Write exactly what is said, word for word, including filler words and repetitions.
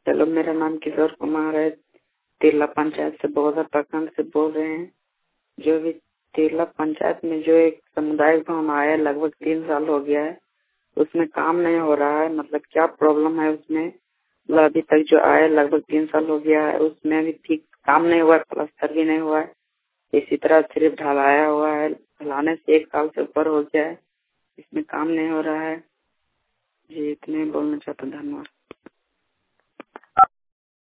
चलो, मेरा नाम किशोर कुमार है। तिरला पंचायत से बौद्ध प्रखंड से बोल रहे हैं। जो भी तिरला पंचायत में जो एक सामुदायिक भवन आया लगभग तीन साल हो गया है, उसमें काम नहीं हो रहा है। मतलब क्या प्रॉब्लम है उसमें? मतलब अभी तक जो आया लगभग तीन साल हो गया है, उसमें अभी ठीक काम नहीं हुआ है, प्लास्टर भी नहीं हुआ है। इसी तरह सिर्फ ढलाया हुआ है। ढलाने से एक साल से ऊपर हो गया है, इसमें काम नहीं हो रहा है। जी, इतने बोलना चाहता हूँ। धन्यवाद।